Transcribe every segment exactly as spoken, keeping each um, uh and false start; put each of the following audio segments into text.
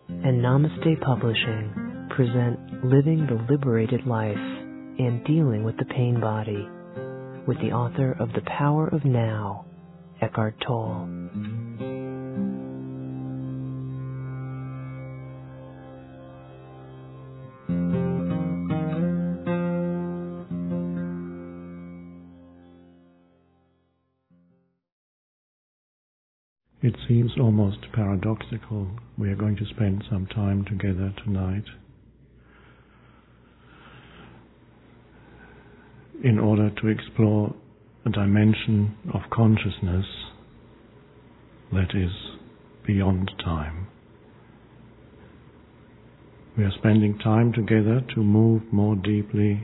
and Namaste Publishing present Living the Liberated Life and Dealing with the Pain Body with the author of The Power of Now, Eckhart Tolle. It seems almost paradoxical. We are going to spend some time together tonight in order to explore a dimension of consciousness that is beyond time. We are spending time together to move more deeply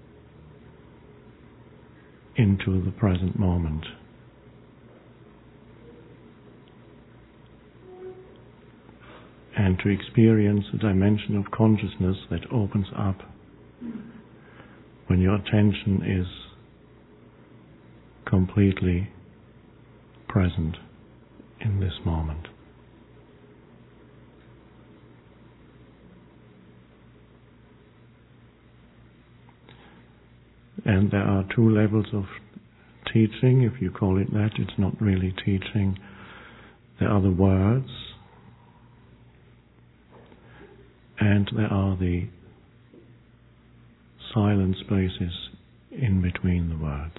into the present moment. And to experience a dimension of consciousness that opens up when your attention is completely present in this moment. And there are two levels of teaching, if you call it that. It's not really teaching. There are the words, and there are the silent spaces in between the words.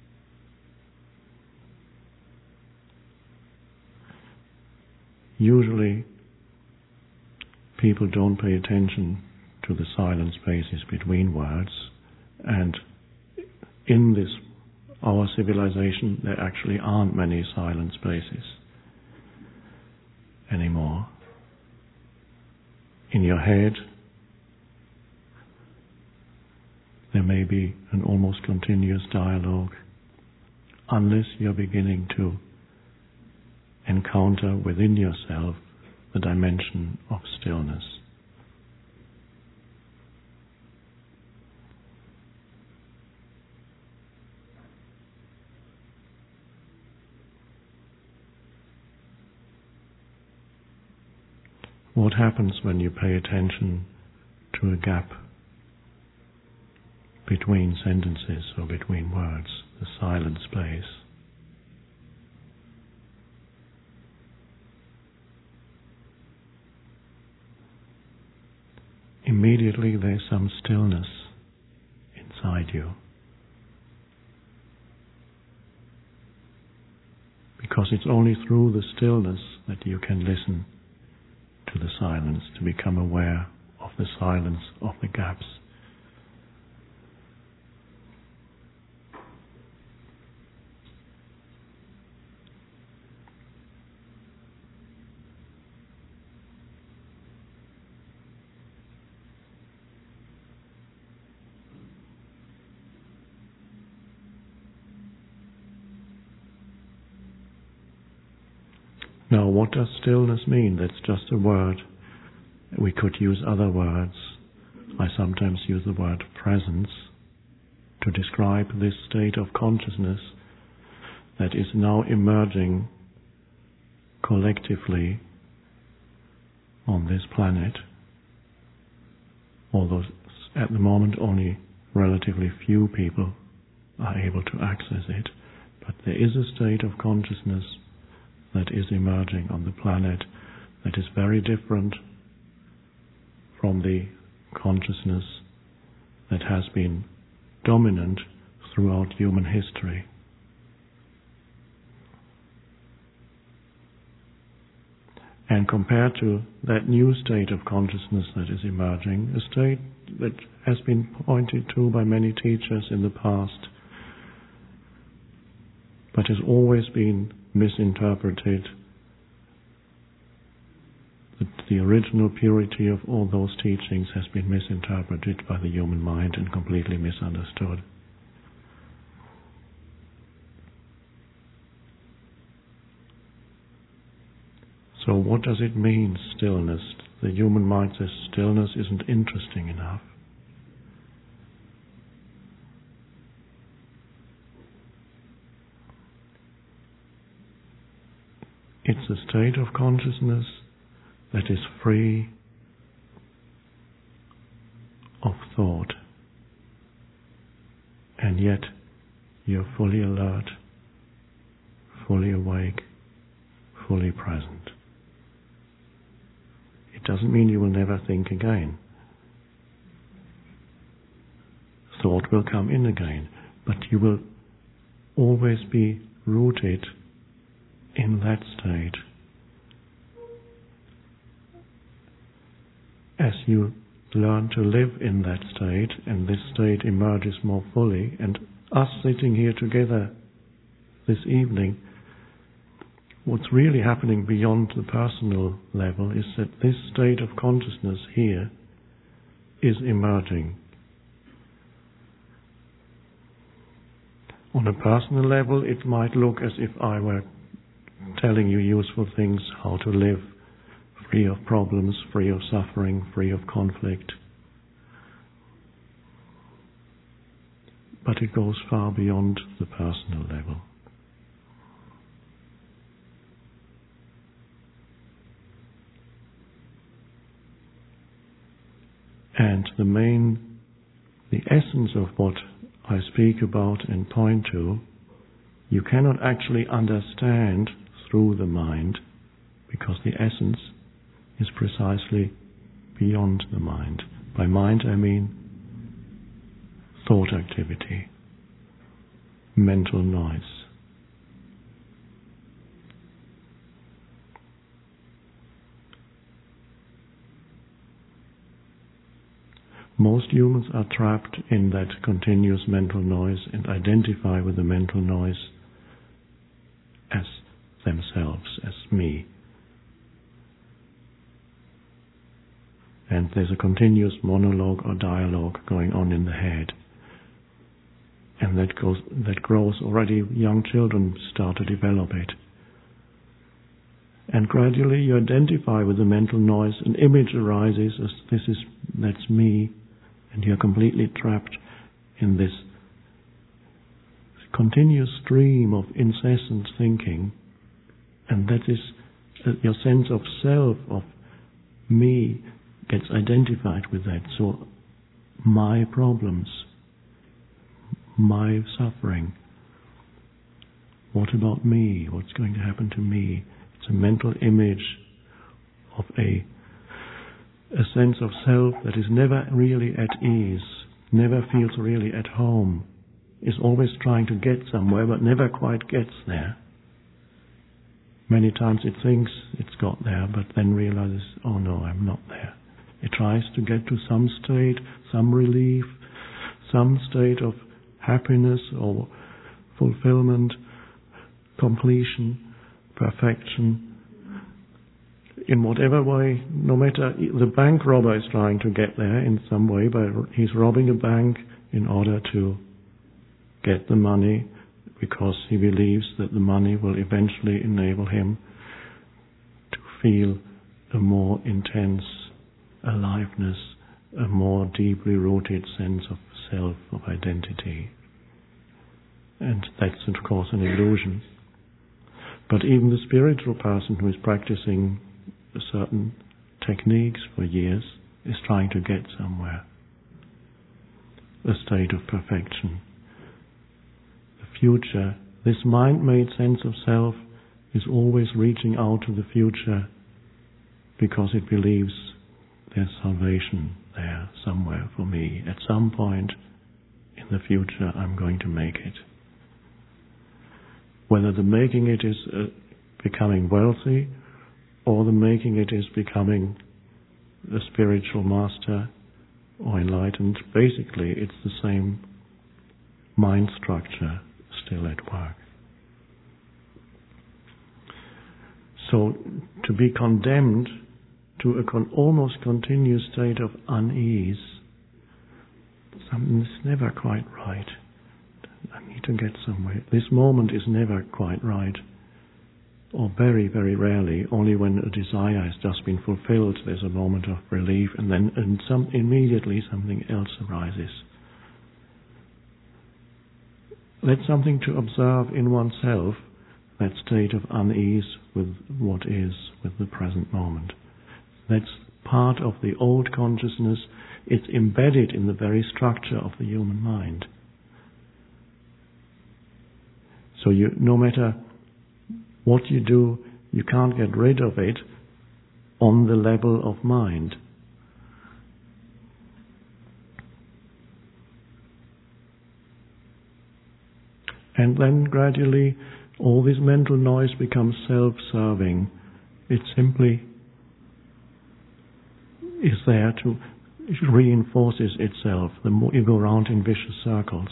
Usually, people don't pay attention to the silent spaces between words, and in this, our civilization, there actually aren't many silent spaces anymore. In your head, there may be an almost continuous dialogue, unless you're beginning to encounter within yourself the dimension of stillness. What happens when you pay attention to a gap between sentences or between words, the silent space? Immediately there's some stillness inside you, because it's only through the stillness that you can listen to the silence, to become aware of the silence of the gaps. Now, what does stillness mean? That's just a word. We could use other words. I sometimes use the word presence to describe this state of consciousness that is now emerging collectively on this planet, although at the moment only relatively few people are able to access it. But there is a state of consciousness that is emerging on the planet that is very different from the consciousness that has been dominant throughout human history. And compared to that new state of consciousness that is emerging, a state that has been pointed to by many teachers in the past, but has always been misinterpreted. The, the original purity of all those teachings has been misinterpreted by the human mind and completely misunderstood. So what does it mean, stillness? The human mind says stillness isn't interesting enough. It's a state of consciousness that is free of thought, and yet you're fully alert, fully awake, fully present. It doesn't mean you will never think again. Thought will come in again, but you will always be rooted in that state. As you learn to live in that state, and this state emerges more fully, and us sitting here together this evening, what's really happening beyond the personal level is that this state of consciousness here is emerging. On a personal level, it might look as if I were telling you useful things, how to live free of problems, free of suffering, free of conflict. But it goes far beyond the personal level. And the main, the essence of what I speak about and point to, you cannot actually understand through the mind, because the essence is precisely beyond the mind. By mind I mean thought activity, mental noise. Most humans are trapped in that continuous mental noise and identify with the mental noise as themselves, as me. And there's a continuous monologue or dialogue going on in the head. And that goes, that grows already, young children start to develop it. And gradually you identify with the mental noise, an image arises as this is, that's me, and you're completely trapped in this continuous stream of incessant thinking, and that is uh, your sense of self, of me, gets identified with that. So my problems, my suffering, what about me? What's going to happen to me? It's a mental image of a a sense of self that is never really at ease, never feels really at home, is always trying to get somewhere but never quite gets there. Many times it thinks it's got there but then realizes, oh no, I'm not there. It tries to get to some state, some relief, some state of happiness or fulfillment, completion, perfection. In whatever way, no matter, the bank robber is trying to get there in some way, but he's robbing a bank in order to get the money because he believes that the money will eventually enable him to feel a more intense aliveness, a more deeply rooted sense of self, of identity. And that's of course an illusion. But even the spiritual person who is practicing certain techniques for years is trying to get somewhere, a state of perfection. The future, this mind-made sense of self is always reaching out to the future because it believes there's salvation there somewhere for me. At some point in the future I'm going to make it. Whether the making it is uh, becoming wealthy, or the making it is becoming a spiritual master or enlightened, basically it's the same mind structure still at work. So to be condemned to a con- almost continuous state of unease, something's never quite right. I need to get somewhere. This moment is never quite right. Or very, very rarely, only when a desire has just been fulfilled, there's a moment of relief, and then and some, immediately something else arises. That's something to observe in oneself, that state of unease with what is, with the present moment. That's part of the old consciousness. It's embedded in the very structure of the human mind. So you, no matter what you do, you can't get rid of it on the level of mind. And then gradually all this mental noise becomes self-serving. It simply is there to, it reinforces itself the more you go around in vicious circles.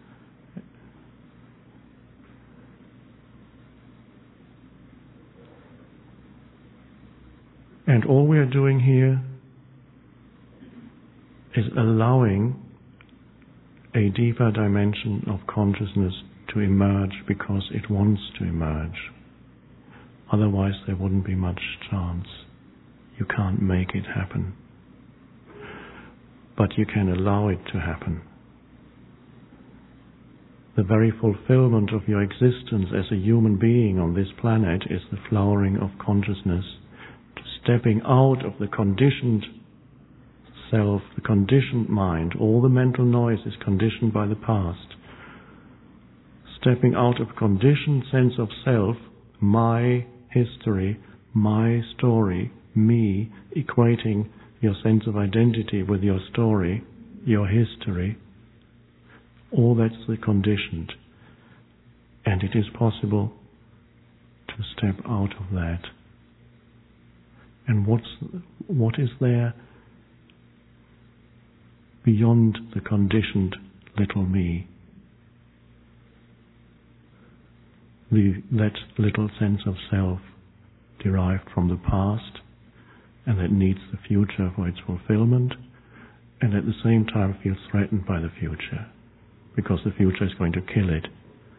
And all we are doing here is allowing a deeper dimension of consciousness to emerge because it wants to emerge. Otherwise there wouldn't be much chance. You can't make it happen. But you can allow it to happen. The very fulfillment of your existence as a human being on this planet is the flowering of consciousness, stepping out of the conditioned self, the conditioned mind. All the mental noise is conditioned by the past. Stepping out of conditioned sense of self, my history, my story, me, equating your sense of identity with your story, your history, all that's the conditioned. And it is possible to step out of that. And what's, what is there beyond the conditioned little me? The, that little sense of self derived from the past, and that needs the future for its fulfillment, and at the same time feels threatened by the future, because the future is going to kill it.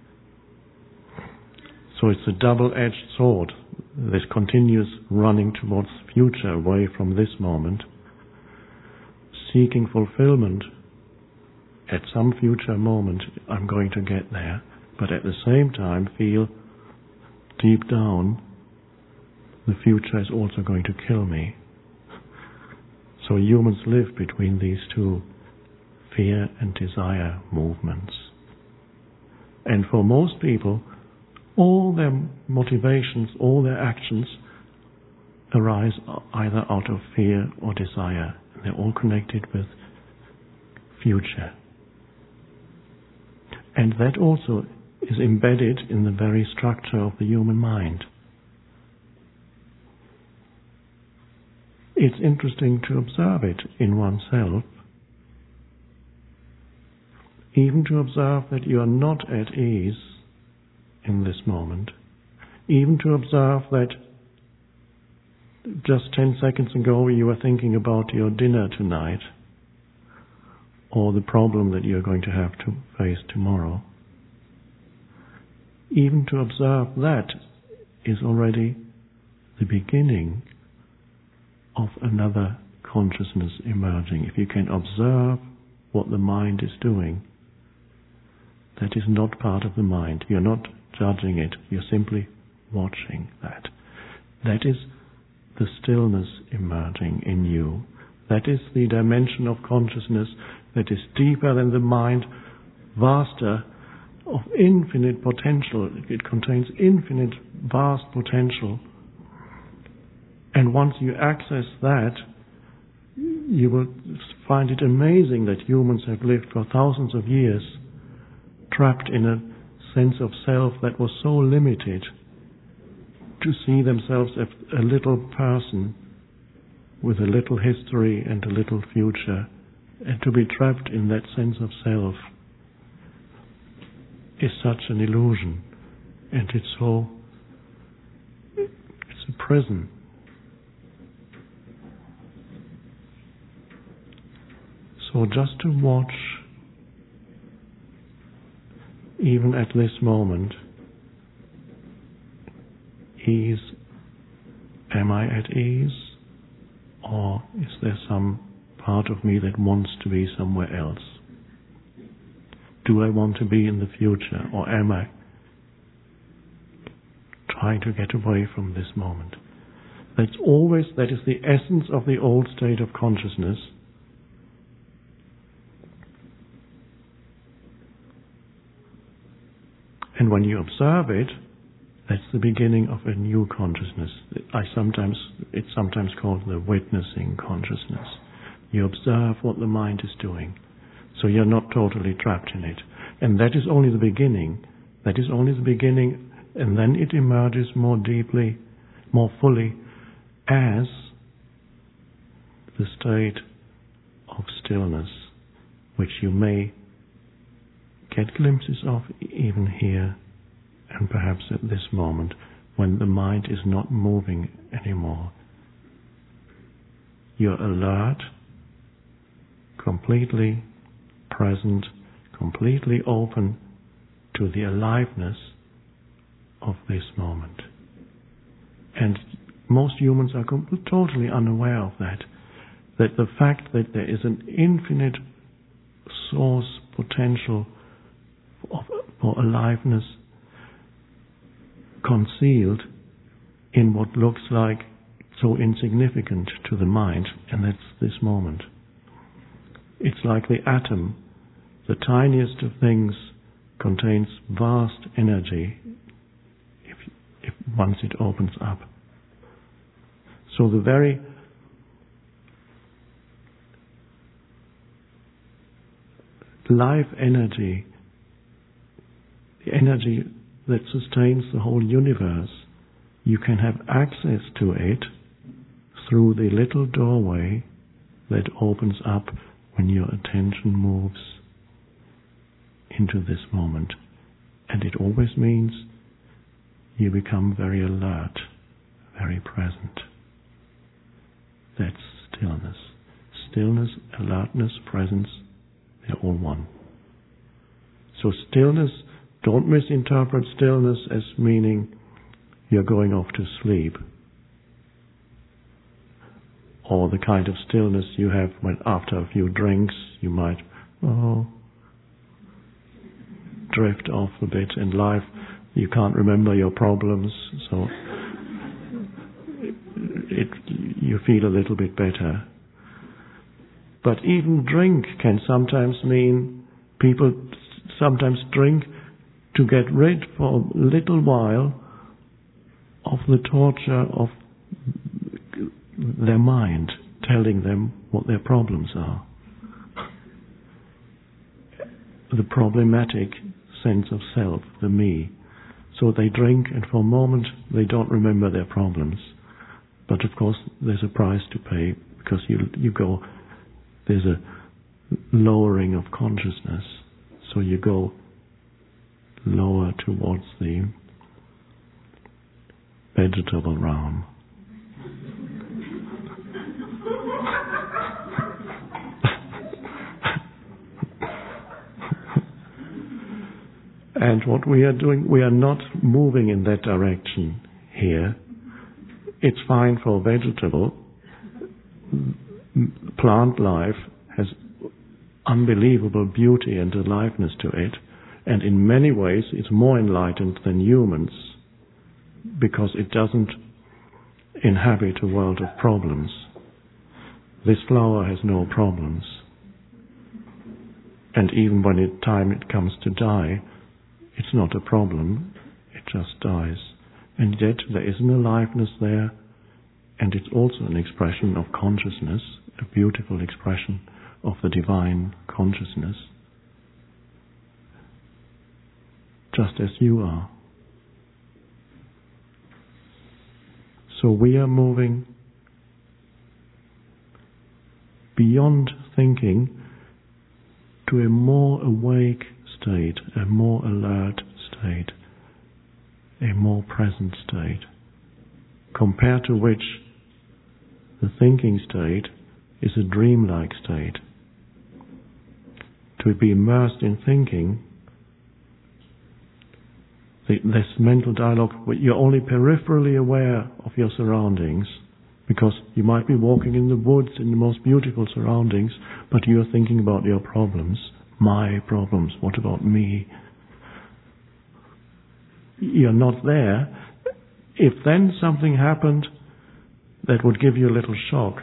So it's a double-edged sword, this continuous running towards the future, away from this moment, seeking fulfillment. At some future moment I'm going to get there, but at the same time feel deep down the future is also going to kill me. So humans live between these two fear and desire movements. And for most people, all their motivations, all their actions arise either out of fear or desire. And they're all connected with future. And that also is embedded in the very structure of the human mind. It's interesting to observe it in oneself, even to observe that you are not at ease in this moment, even to observe that just ten seconds ago you were thinking about your dinner tonight, or the problem that you're going to have to face tomorrow. Even to observe that is already the beginning of another consciousness emerging. If you can observe what the mind is doing, that is not part of the mind. You're not judging it. You're simply watching that. That is the stillness emerging in you. That is the dimension of consciousness that is deeper than the mind, vaster, of infinite potential. It contains infinite, vast potential. And once you access that, you will find it amazing that humans have lived for thousands of years trapped in a sense of self that was so limited, to see themselves as a little person with a little history and a little future, and to be trapped in that sense of self is such an illusion, and it's so, it's a prison. So just to watch, even at this moment, ease, am I at ease? Or is there some part of me that wants to be somewhere else? Do I want to be in the future, or am I trying to get away from this moment? That's always, that is the essence of the old state of consciousness. And when you observe it, that's the beginning of a new consciousness. I sometimes, it's sometimes called the witnessing consciousness. You observe what the mind is doing, so you're not totally trapped in it. And that is only the beginning. That is only the beginning, and then it emerges more deeply, more fully, as the state of stillness, which you may get glimpses of even here, and perhaps at this moment, when the mind is not moving anymore. You're alert, completely present, completely open to the aliveness of this moment. And most humans are com- totally unaware of that, that the fact that there is an infinite source potential of, for aliveness concealed in what looks like so insignificant to the mind, and that's this moment. It's like the atom, the tiniest of things contains vast energy if, if once it opens up. So the very life energy, the energy that sustains the whole universe, you can have access to it through the little doorway that opens up when your attention moves into this moment. And it always means you become very alert, very present. That's stillness. Stillness, alertness, presence, they're all one. So stillness, don't misinterpret stillness as meaning you're going off to sleep, or the kind of stillness you have when after a few drinks you might, oh, drift off a bit in life. You can't remember your problems, so it, you feel a little bit better. But even drink can sometimes mean, people sometimes drink to get rid for a little while of the torture of their mind telling them what their problems are. The problematic sense of self, the me. So they drink, and for a moment they don't remember their problems. But of course there's a price to pay, because you you go, there's a lowering of consciousness. So you go lower towards the vegetable realm. And what we are doing, we are not moving in that direction here. It's fine for vegetable. Plant life has unbelievable beauty and aliveness to it, and in many ways it's more enlightened than humans, because it doesn't inhabit a world of problems. This flower has no problems, and even when it time it comes to die, it's not a problem, it just dies. And yet there is an aliveness there, and it's also an expression of consciousness, a beautiful expression of the divine consciousness, just as you are. So we are moving beyond thinking to a more awake state, a more alert state, a more present state, compared to which the thinking state is a dreamlike state. To be immersed in thinking, the, this mental dialogue, you're only peripherally aware of your surroundings, because you might be walking in the woods in the most beautiful surroundings, but you're thinking about your problems. My problems, what about me? You're not there. If then something happened that would give you a little shock.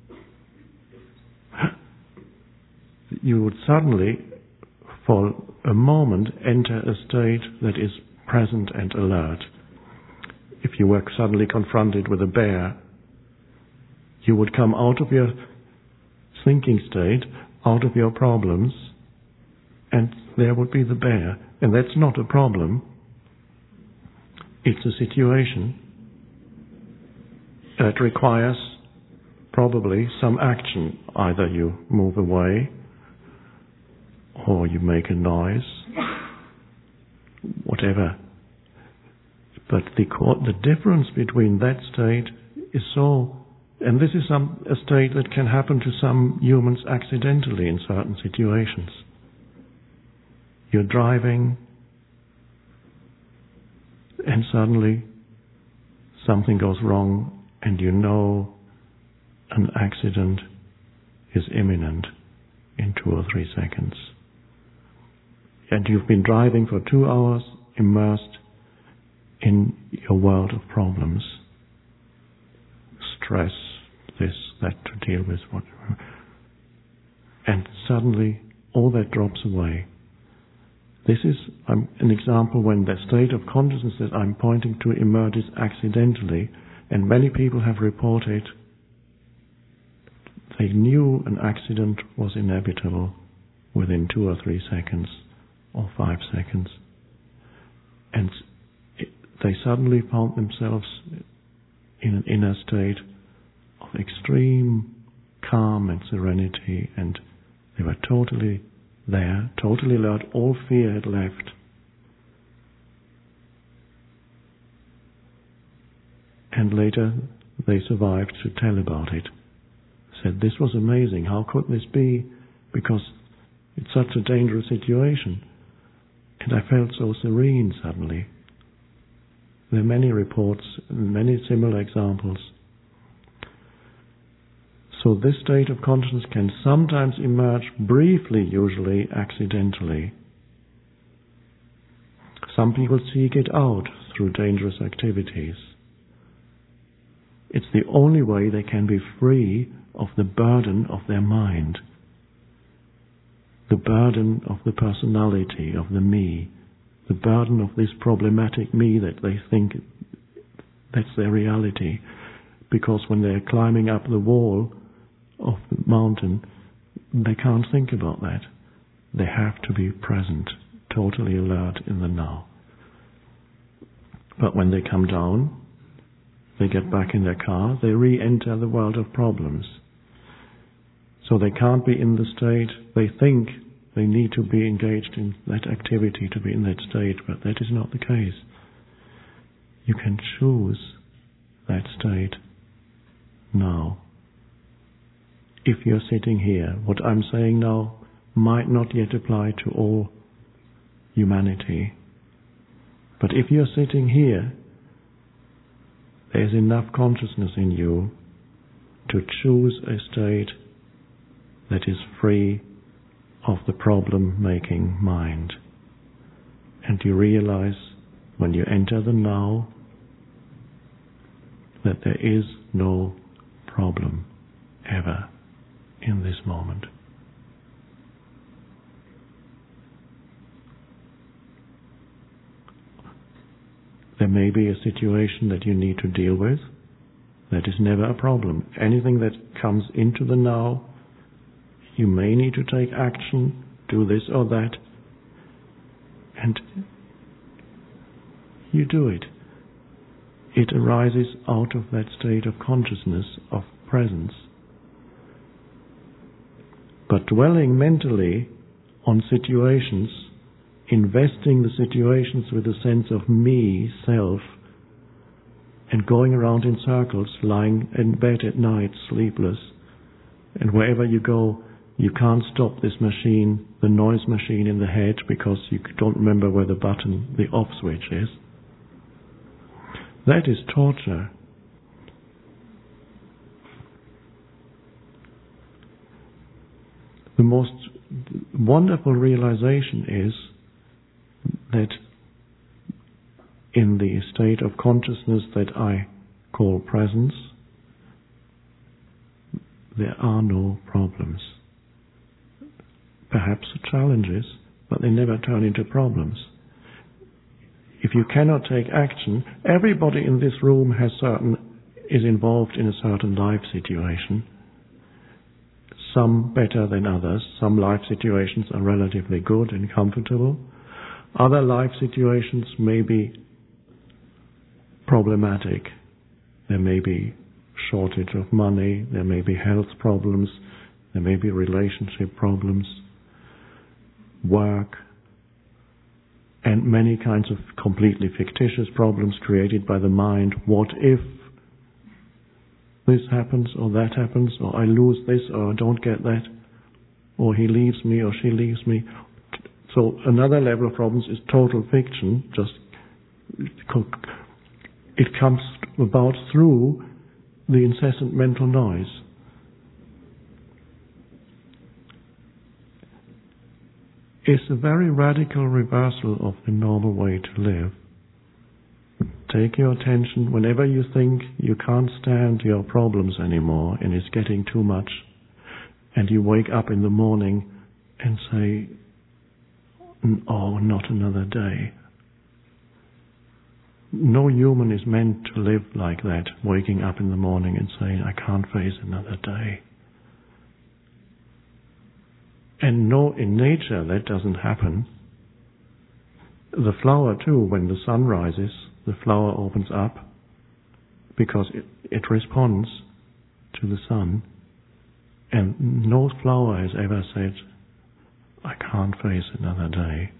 You would suddenly, for a moment, enter a state that is present and alert. If you were suddenly confronted with a bear, you would come out of your thinking state, out of your problems, and there would be the bear. And that's not a problem. It's a situation that requires probably some action. Either you move away, or you make a noise, whatever. But the, the difference between that state is so, and this is some, a state that can happen to some humans accidentally in certain situations. You're driving, and suddenly something goes wrong, and you know an accident is imminent in two or three seconds. And you've been driving for two hours immersed in your world of problems. Stress, this, that to deal with, whatever. And suddenly all that drops away. This is um, an example when the state of consciousness that I'm pointing to emerges accidentally, and many people have reported they knew an accident was inevitable within two or three seconds or five seconds. And it, they suddenly found themselves in an inner state of extreme calm and serenity, and they were totally there, totally alert. All fear had left. And later they survived to tell about it. Said, this was amazing. How could this be? Because it's such a dangerous situation. And I felt so serene suddenly. There are many reports, many similar examples. So this state of consciousness can sometimes emerge briefly, usually accidentally. Some people seek it out through dangerous activities. It's the only way they can be free of the burden of their mind, the burden of the personality, of the me, the burden of this problematic me that they think that's their reality. Because when they're climbing up the wall of the mountain, they can't think about that. They have to be present, totally alert in the now. But when they come down, they get back in their car, they re-enter the world of problems. So they can't be in the state, they think they need to be engaged in that activity to be in that state, but that is not the case. You can choose that state now. If you're sitting here, what I'm saying now might not yet apply to all humanity. But if you're sitting here, there's enough consciousness in you to choose a state that is free of the problem-making mind. And you realize when you enter the now that there is no problem ever in this moment. There may be a situation that you need to deal with. That is never a problem. Anything that comes into the now, you may need to take action, do this or that, and you do it. It arises out of that state of consciousness, of presence. But dwelling mentally on situations, investing the situations with a sense of me, self, and going around in circles, lying in bed at night, sleepless, and wherever you go, you can't stop this machine, the noise machine in the head, because you don't remember where the button, the off switch is. That is torture. The most wonderful realization is that in the state of consciousness that I call presence, there are no problems. Perhaps challenges, but they never turn into problems. If you cannot take action, everybody in this room has certain, is involved in a certain life situation. Some better than others. Some life situations are relatively good and comfortable. Other life situations may be problematic. There may be shortage of money, there may be health problems, there may be relationship problems, work, and many kinds of completely fictitious problems created by the mind. What if this happens or that happens, or I lose this or I don't get that, or he leaves me or she leaves me. So another level of problems is total fiction. Just it comes about through the incessant mental noise. It's a very radical reversal of the normal way to live. Take your attention whenever you think you can't stand your problems anymore and it's getting too much, and you wake up in the morning and say, oh, not another day. No human is meant to live like that, waking up in the morning and saying, I can't face another day. And no, in nature that doesn't happen. The flower too, when the sun rises, the flower opens up because it, it responds to the sun. And no flower has ever said, I can't face another day.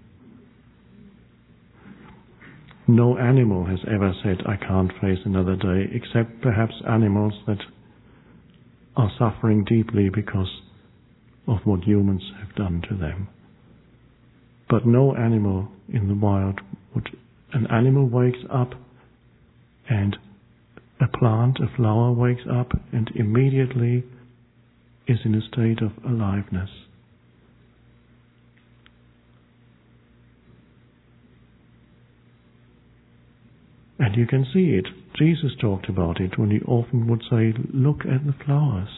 No animal has ever said, I can't face another day, except perhaps animals that are suffering deeply because of what humans have done to them. But no animal in the wild would. An animal wakes up and a plant, a flower wakes up and immediately is in a state of aliveness. And you can see it. Jesus talked about it when he often would say, look at the flowers.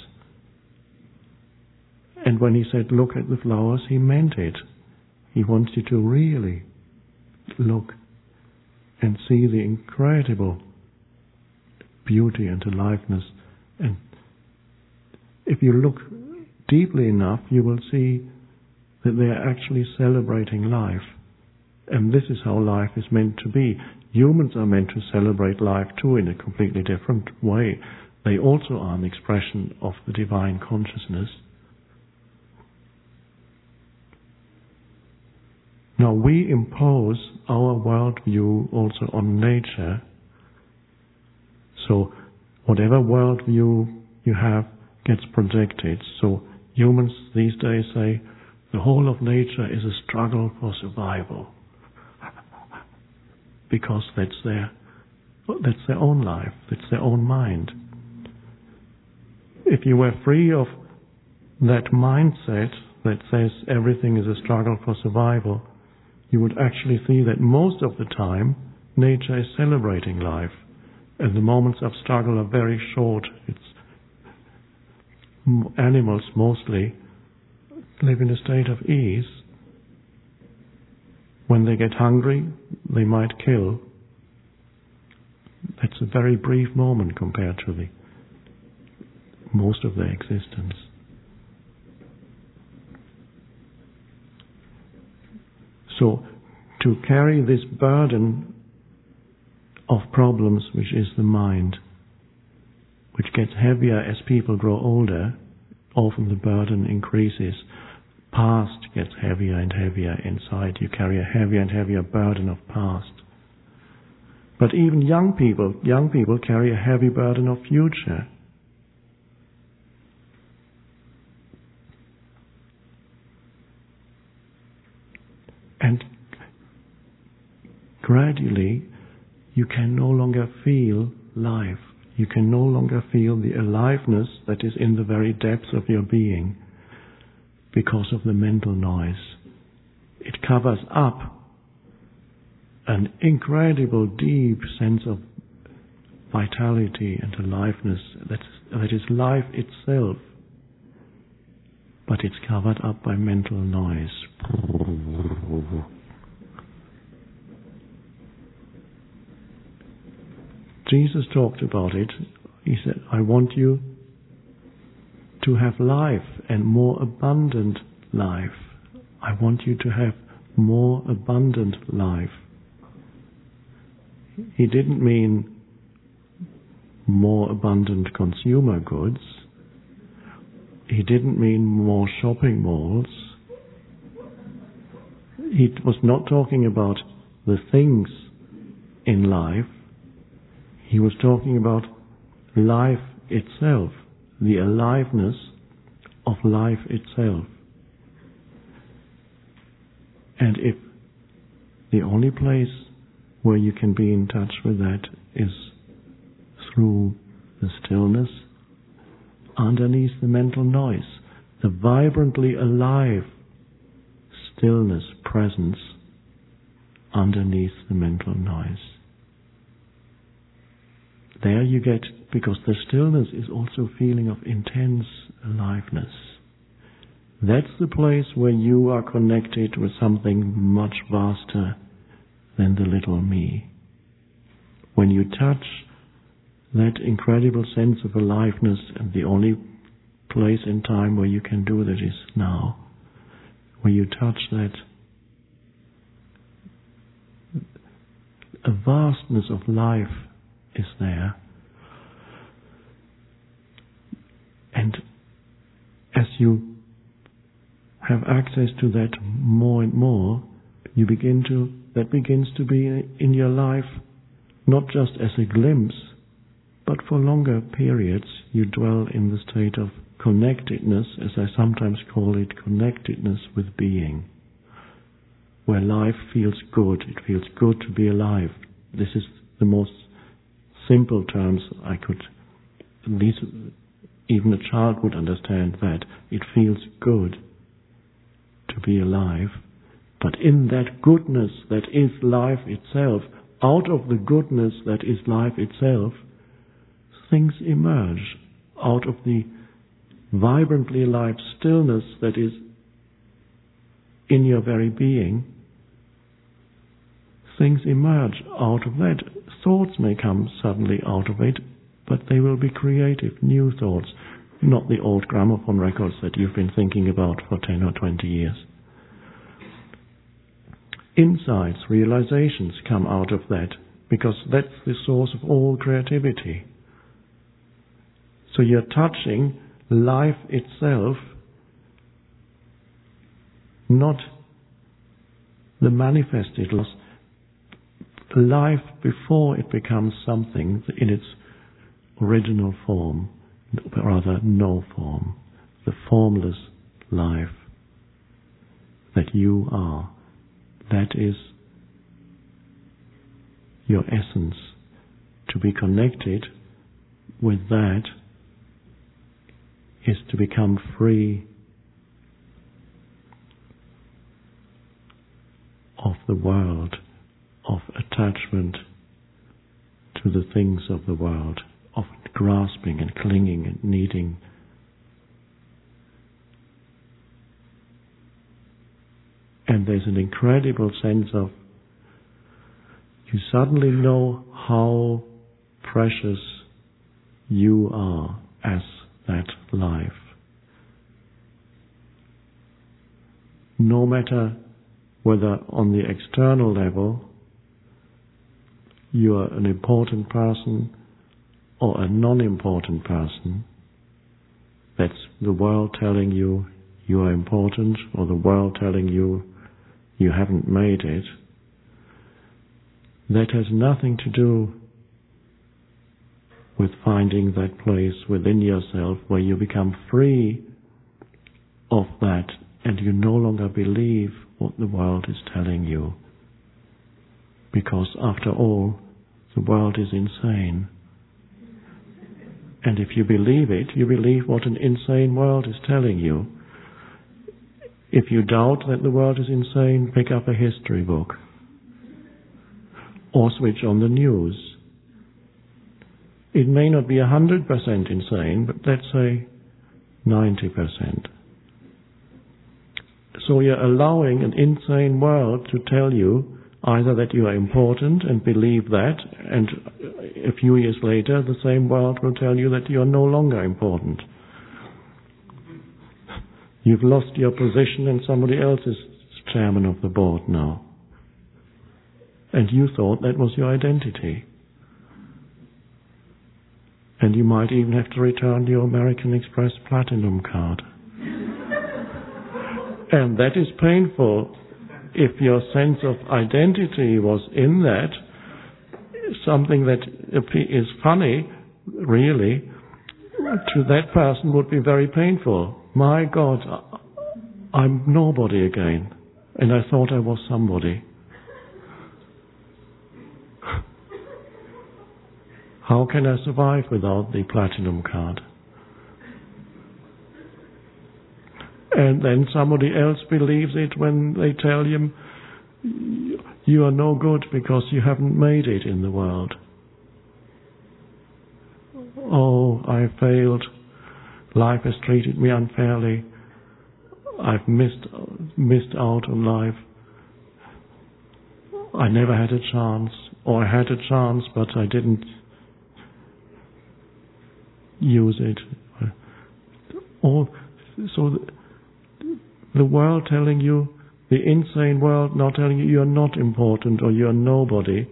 And when he said, look at the flowers, he meant it. He wants you to really look and see the incredible beauty and aliveness. And if you look deeply enough, you will see that they are actually celebrating life. And this is how life is meant to be. Humans are meant to celebrate life too in a completely different way. They also are an expression of the divine consciousness. Now we impose our worldview also on nature. So whatever worldview you have gets projected. So humans these days say the whole of nature is a struggle for survival. Because that's their that's their own life, that's their own mind. If you were free of that mindset that says everything is a struggle for survival, you would actually see that most of the time nature is celebrating life, and the moments of struggle are very short. It's animals mostly live in a state of ease. When they get hungry, they might kill. That's a very brief moment compared to the most of their existence. So, to carry this burden of problems, which is the mind, which gets heavier as people grow older, often the burden increases. Past gets heavier and heavier inside. You carry a heavier and heavier burden of past. But even young people, young people carry a heavy burden of future. And gradually, you can no longer feel life. You can no longer feel the aliveness that is in the very depths of your being because of the mental noise. It covers up an incredible deep sense of vitality and aliveness that, that is life itself. but it's covered up by mental noise. Jesus talked about it. He said, I want you to have life, and more abundant life. I want you to have more abundant life. He didn't mean more abundant consumer goods. He didn't mean more shopping malls. He was not talking about the things in life. He was talking about life itself, the aliveness of life itself. And if the only place where you can be in touch with that is through the stillness, underneath the mental noise, the vibrantly alive stillness, presence underneath the mental noise. There you get, because the stillness is also a feeling of intense aliveness. That's the place where you are connected with something much vaster than the little me. When you touch that incredible sense of aliveness, and the only place in time where you can do that is now, where you touch that, a vastness of life is there. And as you have access to that more and more, you begin to, that begins to be in your life, not just as a glimpse, but for longer periods you dwell in the state of connectedness, as I sometimes call it, connectedness with being, where life feels good. It feels good to be alive. This is the most simple terms I could, at least even a child would understand that. It feels good to be alive. But in that goodness that is life itself, out of the goodness that is life itself, things emerge. Out of the vibrantly alive stillness that is in your very being, things emerge out of that. Thoughts may come suddenly out of it, but they will be creative, new thoughts, not the old gramophone records that you've been thinking about for ten or twenty years. Insights, realizations come out of that, because that's the source of all creativity. So you're touching life itself, not the manifested life before it becomes something in its original form, rather no form, the formless life that you are. That is your essence. To be connected with that is to become free of the world, of attachment to the things of the world, of grasping and clinging and needing. And there's an incredible sense of, you suddenly know how precious you are as that life. No matter whether on the external level you are an important person or a non-important person, that's the world telling you you are important, or the world telling you you haven't made it, that has nothing to do with finding that place within yourself where you become free of that and you no longer believe what the world is telling you. Because after all, the world is insane. And if you believe it, you believe what an insane world is telling you. If you doubt that the world is insane, pick up a history book. Or switch on the news. It may not be one hundred percent insane, but let's say ninety percent. So you're allowing an insane world to tell you either that you are important and believe that, and a few years later the same world will tell you that you are no longer important. You've lost your position and somebody else is chairman of the board now. And you thought that was your identity. And you might even have to return your American Express Platinum card. And that is painful. If your sense of identity was in that, something that is funny, really, to that person would be very painful. My God, I'm nobody again. And I thought I was somebody. How can I survive without the platinum card? And then somebody else believes it when they tell him, you are no good because you haven't made it in the world. Oh, I failed. Life has treated me unfairly. I've missed missed out on life. I never had a chance, or I had a chance, but I didn't use it. All so the, the world telling you, the insane world not telling you you're not important or you're nobody.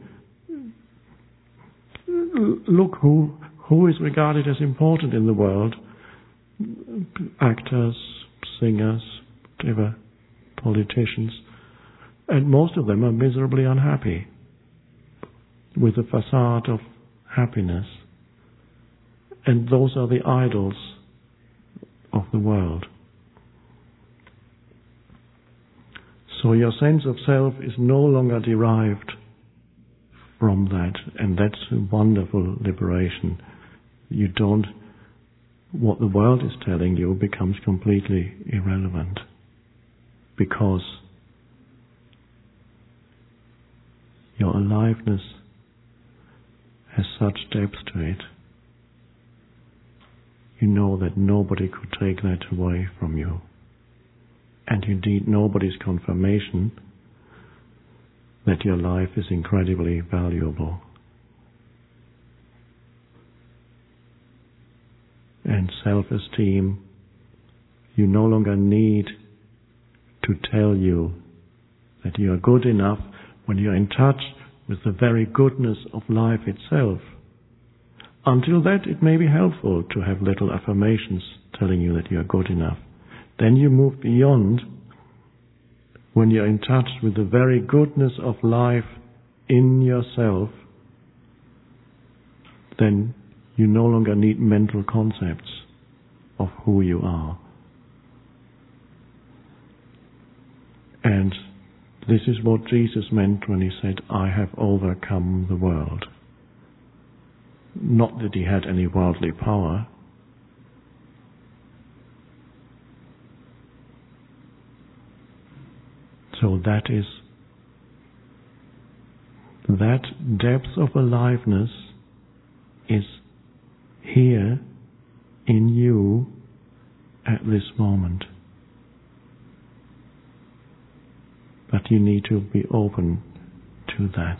Look who who is regarded as important in the world. Actors, singers, whatever, politicians. And most of them are miserably unhappy with a facade of happiness. And those are the idols of the world. So your sense of self is no longer derived from that, and that's a wonderful liberation. You don't, what the world is telling you becomes completely irrelevant, because your aliveness has such depth to it. You know that nobody could take that away from you. And indeed nobody's confirmation that your life is incredibly valuable. And self-esteem, you no longer need to tell you that you are good enough when you're in touch with the very goodness of life itself. Until that, it may be helpful to have little affirmations telling you that you are good enough. Then you move beyond, when you're in touch with the very goodness of life in yourself, then you no longer need mental concepts of who you are. And this is what Jesus meant when he said, I have overcome the world. Not that he had any worldly power. So that is, that depth of aliveness is here in you at this moment. But you need to be open to that.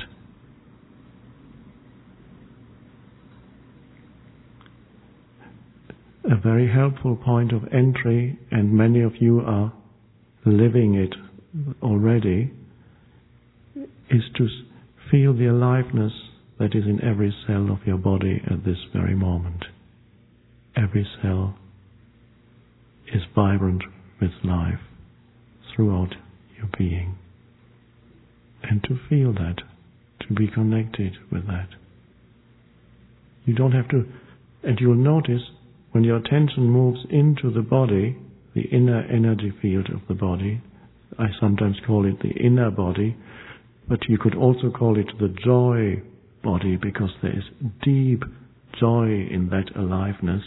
A very helpful point of entry, and many of you are living it already, is to feel the aliveness that is in every cell of your body at this very moment. Every cell is vibrant with life throughout your being. And to feel that, to be connected with that. You don't have to, and you'll notice when your attention moves into the body, the inner energy field of the body, I sometimes call it the inner body, but you could also call it the joy body, because there is deep joy in that aliveness.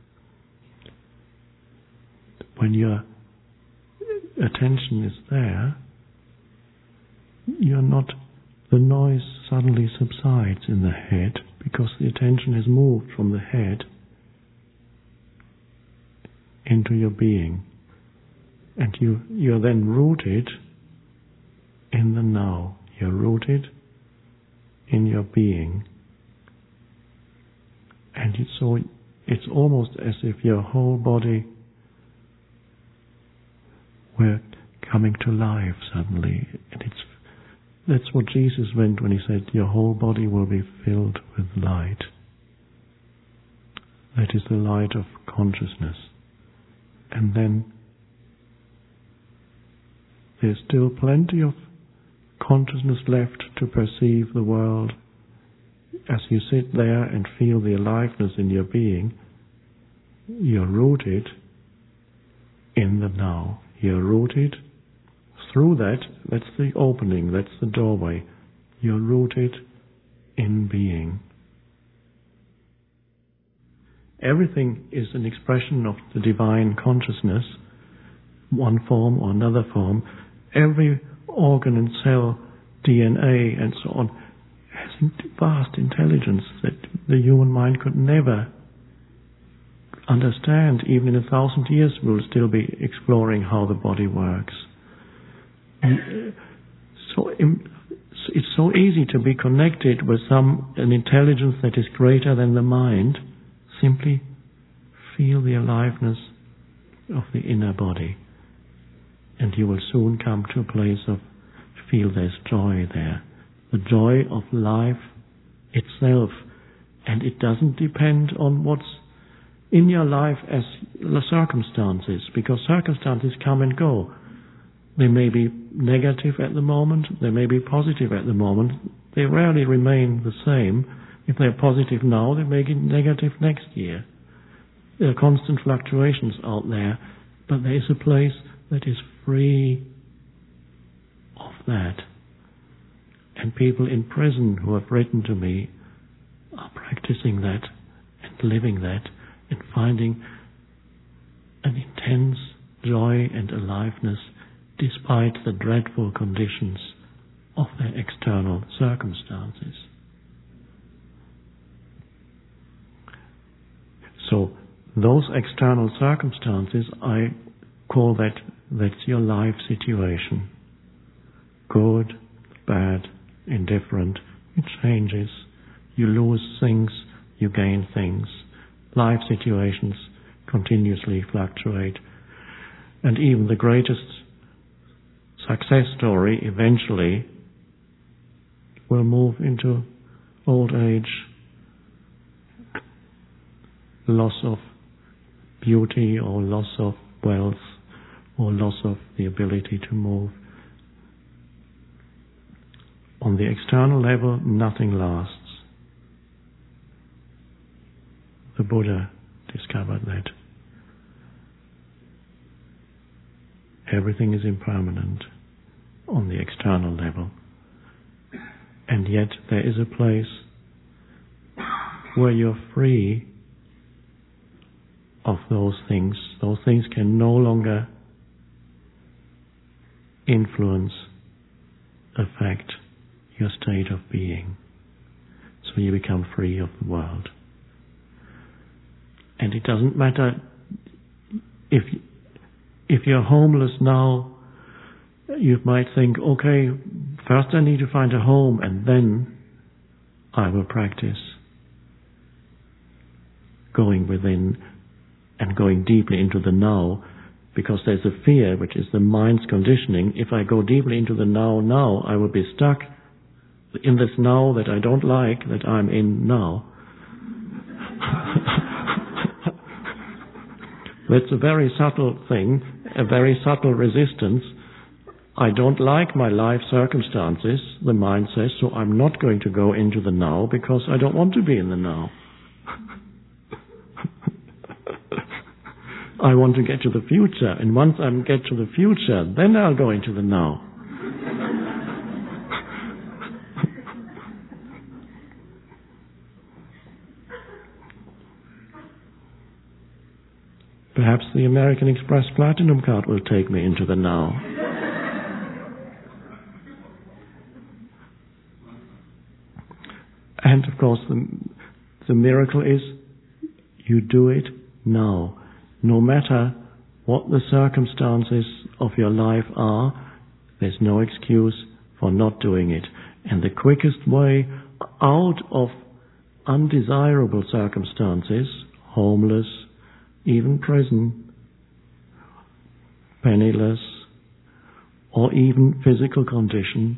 When your attention is there, you're not, the noise suddenly subsides in the head, because the attention is moved from the head into your being. And you, you're then rooted in the now. You're rooted in your being. And it's so, it's almost as if your whole body were coming to life suddenly. And it's, that's what Jesus meant when he said, your whole body will be filled with light. That is the light of consciousness. And then there's still plenty of consciousness left to perceive the world. As you sit there and feel the aliveness in your being, you're rooted in the now. You're rooted through that. That's the opening, that's the doorway. You're rooted in being. Everything is an expression of the divine consciousness, one form or another form. Every organ and cell, D N A and so on, has vast intelligence that the human mind could never understand. Even in a thousand years we'll still be exploring how the body works. And so it's so easy to be connected with some an intelligence that is greater than the mind. Simply feel the aliveness of the inner body, and you will soon come to a place of feel there's joy there. The joy of life itself. And it doesn't depend on what's in your life as circumstances, because circumstances come and go. They may be negative at the moment, they may be positive at the moment. They rarely remain the same. If they're positive now, they may be negative next year. There are constant fluctuations out there, but there is a place that is free of that. And people in prison who have written to me are practicing that and living that and finding an intense joy and aliveness despite the dreadful conditions of their external circumstances. So those external circumstances, I call that, that's your life situation. Good, bad, indifferent, it changes. You lose things, you gain things. Life situations continuously fluctuate. And even the greatest success story eventually will move into old age, loss of beauty or loss of wealth or loss of the ability to move. On the external level, nothing lasts. The Buddha discovered that. Everything is impermanent on the external level. And yet there is a place where you're free of those things. Those things can no longer influence, affect your state of being. So you become free of the world. And it doesn't matter if if you're homeless now, you might think, okay, first I need to find a home and then I will practice going within and going deeply into the now, because there's a fear, which is the mind's conditioning. If I go deeply into the now, now, I will be stuck in this now that I don't like, that I'm in now. That's a very subtle thing, a very subtle resistance. I don't like my life circumstances, the mind says, so I'm not going to go into the now because I don't want to be in the now. I want to get to the future, and once I get to the future, then I'll go into the now. Perhaps the American Express Platinum card will take me into the now. And of course, the, the miracle is you do it now. No matter what the circumstances of your life are, there's no excuse for not doing it. And the quickest way out of undesirable circumstances, homeless, even prison, penniless, or even physical condition,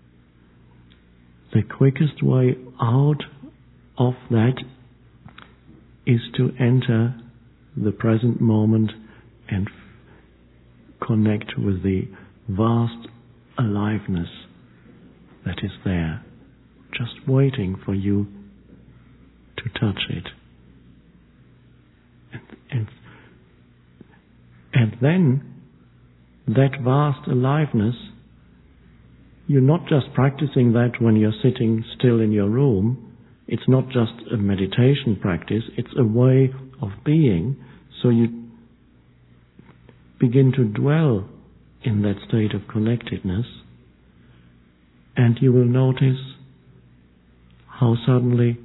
the quickest way out of that is to enter the present moment and f- connect with the vast aliveness that is there, just waiting for you to touch it. And, and, and then that vast aliveness, you're not just practicing that when you're sitting still in your room. It's not just a meditation practice, it's a way of being. So you begin to dwell in that state of connectedness, and you will notice how suddenly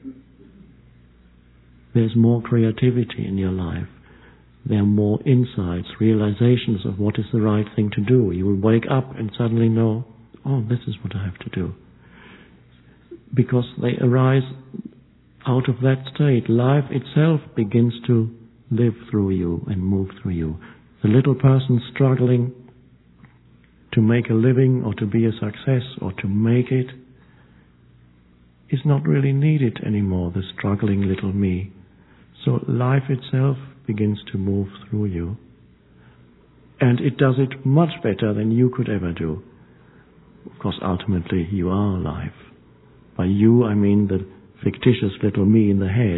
there's more creativity in your life. There are more insights, realizations of what is the right thing to do. You will wake up and suddenly know, oh, this is what I have to do. Because they arise out of that state. Life itself begins to live through you and move through you. The little person struggling to make a living or to be a success or to make it is not really needed anymore, the struggling little me. So life itself begins to move through you. And it does it much better than you could ever do. Of course, ultimately, you are alive. By you, I mean the fictitious little me in the head.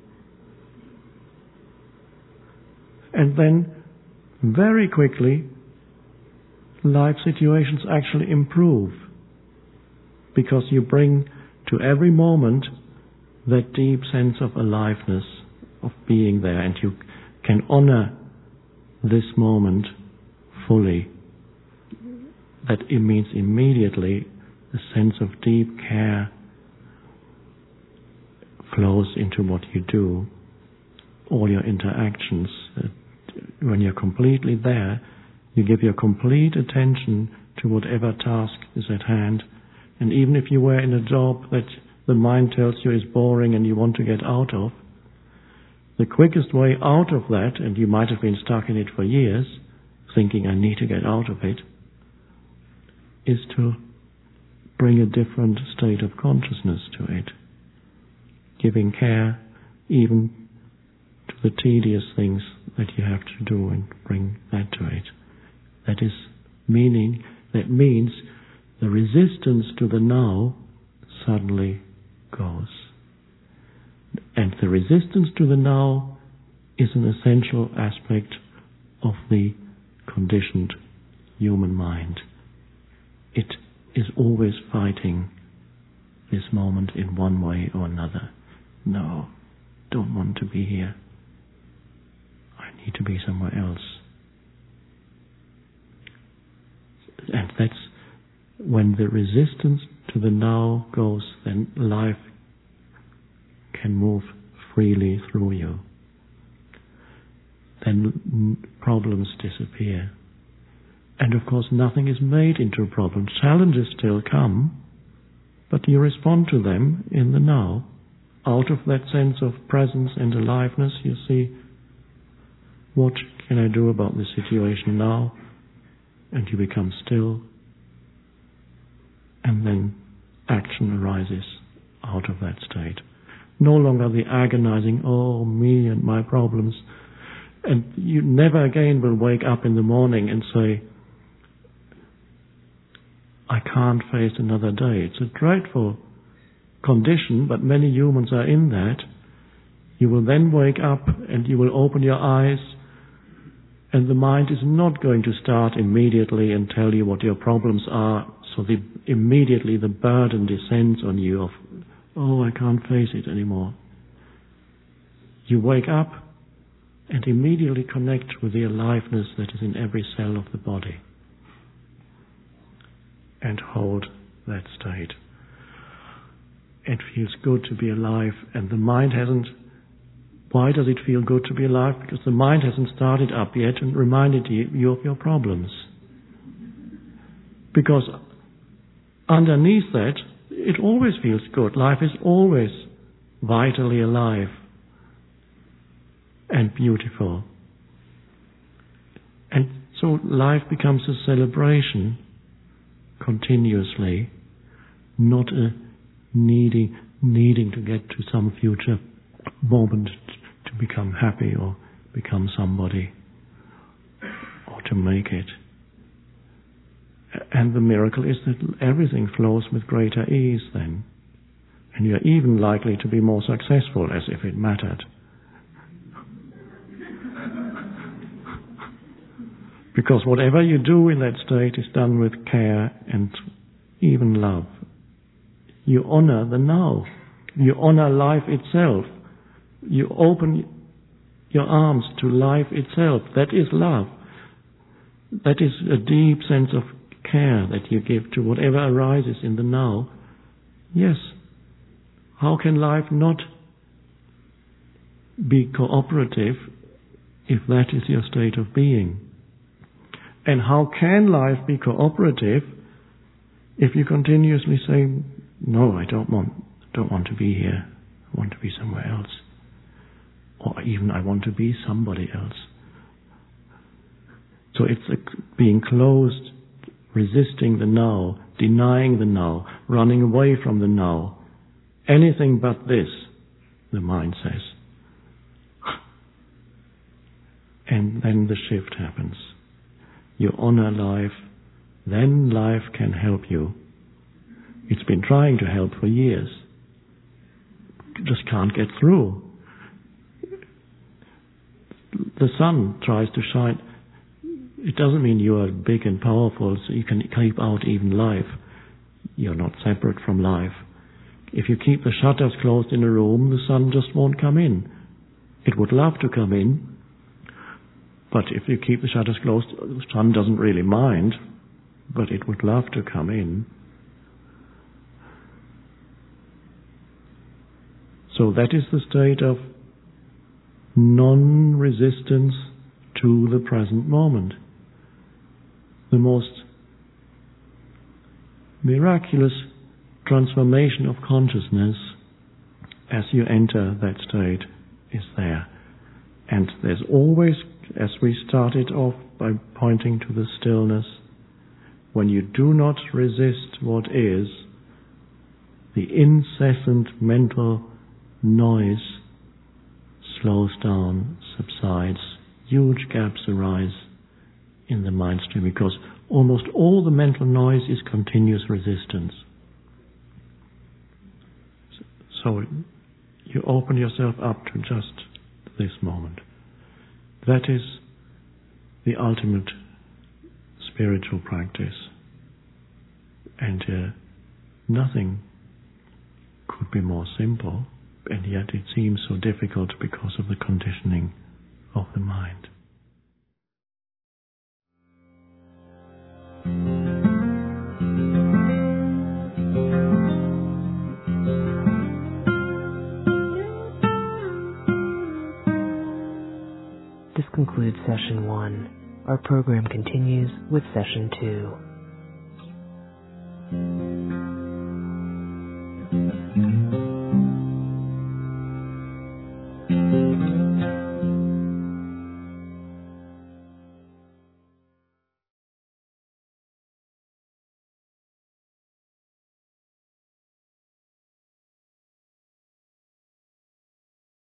And then, very quickly, life situations actually improve, because you bring to every moment that deep sense of aliveness, of being there, and you can honor this moment fully. That it means immediately the sense of deep care flows into what you do, all your interactions. When you're completely there, you give your complete attention to whatever task is at hand. And even if you were in a job that the mind tells you is boring and you want to get out of, the quickest way out of that, and you might have been stuck in it for years, thinking I need to get out of it, is to bring a different state of consciousness to it, giving care even to the tedious things that you have to do and bring that to it. That is meaning, that means the resistance to the now suddenly goes. And the resistance to the now is an essential aspect of the conditioned human mind. It is always fighting this moment in one way or another. No, don't want to be here. I need to be somewhere else. And that's when the resistance to the now goes, then life can move freely through you. Then problems disappear. And of course nothing is made into a problem. Challenges still come, but you respond to them in the now. Out of that sense of presence and aliveness, you see, what can I do about this situation now? And you become still. And then action arises out of that state. No longer the agonizing, oh, me and my problems. And you never again will wake up in the morning and say, I can't face another day. It's a dreadful condition, but many humans are in that. You will then wake up and you will open your eyes, and the mind is not going to start immediately and tell you what your problems are, so the, immediately the burden descends on you of, oh, I can't face it anymore. You wake up and immediately connect with the aliveness that is in every cell of the body and hold that state. It feels good to be alive, and the mind hasn't Why does it feel good to be alive? Because the mind hasn't started up yet and reminded you of your problems. Because underneath that, it always feels good. Life is always vitally alive and beautiful. And so life becomes a celebration continuously, not a needing, needing to get to some future moment to become happy or become somebody or to make it. And the miracle is that everything flows with greater ease then. And you're even likely to be more successful, as if it mattered. Because whatever you do in that state is done with care and even love. You honor the now. You honor life itself. You open your arms to life itself. That is love. That is a deep sense of care that you give to whatever arises in the now. Yes. How can life not be cooperative if that is your state of being? And how can life be cooperative if you continuously say, no, I don't want, don't want to be here. I want to be somewhere else. Or even I want to be somebody else. So it's a being closed, resisting the now, denying the now, running away from the now. Anything but this, the mind says. And then the shift happens. You honor life, then life can help you. It's been trying to help for years. You just can't get through. The sun tries to shine. It doesn't mean you are big and powerful so you can keep out even life. You're not separate from life. If you keep the shutters closed in a room, the sun just won't come in. It would love to come in, but if you keep the shutters closed, the sun doesn't really mind, but it would love to come in. So that is the state of non-resistance to the present moment. The most miraculous transformation of consciousness as you enter that state is there. And there's always, as we started off by pointing to the stillness, when you do not resist what is, the incessant mental noise slows down, subsides, huge gaps arise in the mind stream because almost all the mental noise is continuous resistance. So you open yourself up to just this moment. That is the ultimate spiritual practice. And uh, nothing could be more simple, and yet it seems so difficult because of the conditioning of the mind. This concludes session one. Our program continues with session two.